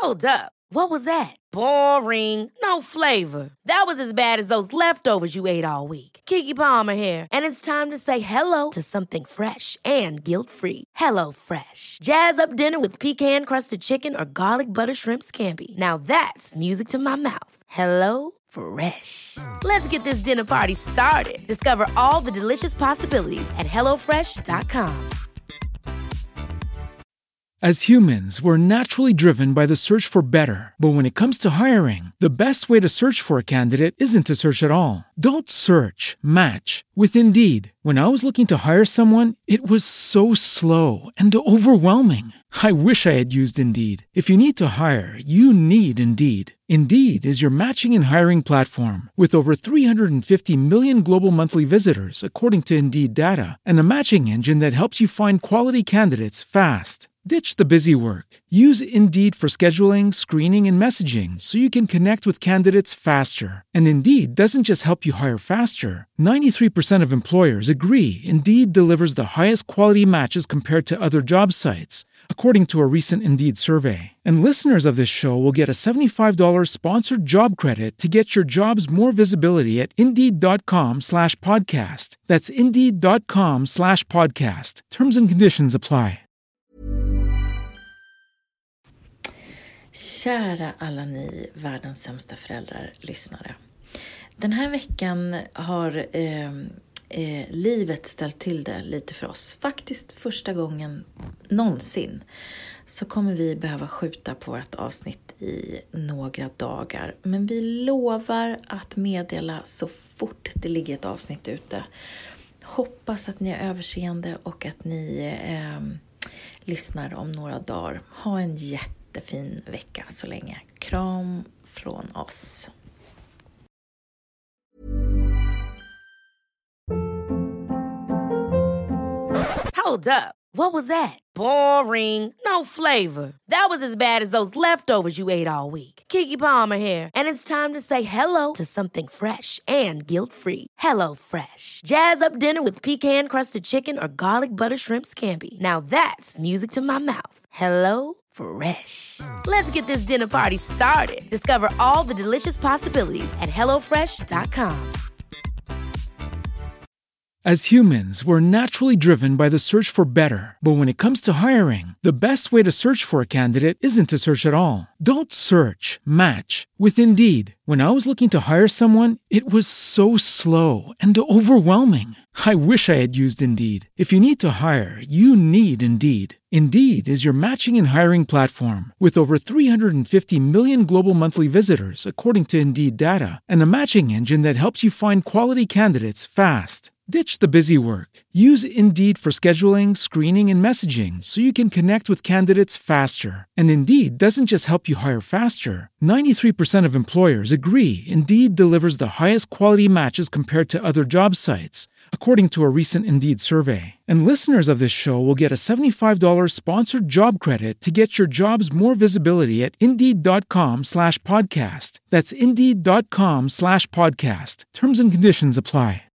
Hold up. What was that? Boring. No flavor. That was as bad as those leftovers you ate all week. Keke Palmer here, and it's time to say hello to something fresh and guilt-free. Hello Fresh. Jazz up dinner with pecan-crusted chicken or garlic butter shrimp scampi. Now that's music to my mouth. Hello Fresh. Let's get this dinner party started. Discover all the delicious possibilities at hellofresh.com. As humans, we're naturally driven by the search for better. But when it comes to hiring, the best way to search for a candidate isn't to search at all. Don't search, match with Indeed. When I was looking to hire someone, it was so slow and overwhelming. I wish I had used Indeed. If you need to hire, you need Indeed. Indeed is your matching and hiring platform with over 350 million global monthly visitors, according to Indeed data, and a matching engine that helps you find quality candidates fast. Ditch the busy work. Use Indeed for scheduling, screening, and messaging so you can connect with candidates faster. And Indeed doesn't just help you hire faster. 93% of employers agree Indeed delivers the highest quality matches compared to other job sites, according to a recent Indeed survey. And listeners of this show will get a $75 sponsored job credit to get your jobs more visibility at Indeed.com/podcast. That's Indeed.com/podcast. Terms and conditions apply. Kära alla ni världens sämsta föräldrar lyssnare. Den här veckan har livet ställt till det lite för oss. Faktiskt första gången någonsin så kommer vi behöva skjuta på ett avsnitt i några dagar. Men vi lovar att meddela så fort det ligger ett avsnitt ute. Hoppas att ni är överseende och att ni lyssnar om några dagar. Ha en jättefin vecka så länge. Kram från oss. Hold up. What was that? Boring. No flavor. That was as bad as those leftovers you ate all week. Keke Palmer here, and it's time to say hello to something fresh and guilt-free. Hello Fresh. Jazz up dinner with pecan-crusted chicken or garlic butter shrimp scampi. Now that's music to my mouth. Hello Fresh. Let's get this dinner party started. Discover all the delicious possibilities at hellofresh.com. As humans, we're naturally driven by the search for better. But when it comes to hiring, the best way to search for a candidate isn't to search at all. Don't search, match with Indeed. When I was looking to hire someone, it was so slow and overwhelming. I wish I had used Indeed. If you need to hire, you need Indeed. Indeed is your matching and hiring platform with over 350 million global monthly visitors, according to Indeed data, and a matching engine that helps you find quality candidates fast. Ditch the busy work. Use Indeed for scheduling, screening, and messaging so you can connect with candidates faster. And Indeed doesn't just help you hire faster. 93% of employers agree Indeed delivers the highest quality matches compared to other job sites, according to a recent Indeed survey. And listeners of this show will get a $75 sponsored job credit to get your jobs more visibility at Indeed.com/podcast. That's Indeed.com/podcast. Terms and conditions apply.